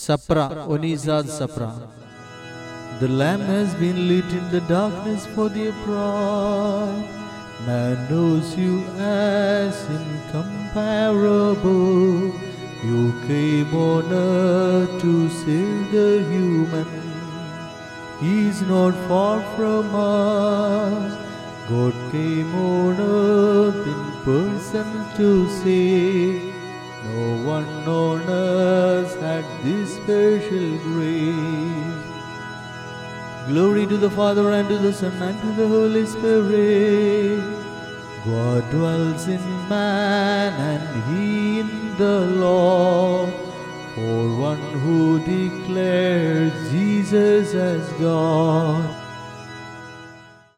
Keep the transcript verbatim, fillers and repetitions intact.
Sapra, Onizad Sapra. The lamp has been lit in the darkness for the upright. Man knows you as incomparable. You came on earth to save the human. He's not far from us. God came on earth in person to save. No one on earth had this special grace. Glory to the Father, and to the Son, and to the Holy Spirit. God dwells in man, and he in the Lord. For one who declares Jesus as God.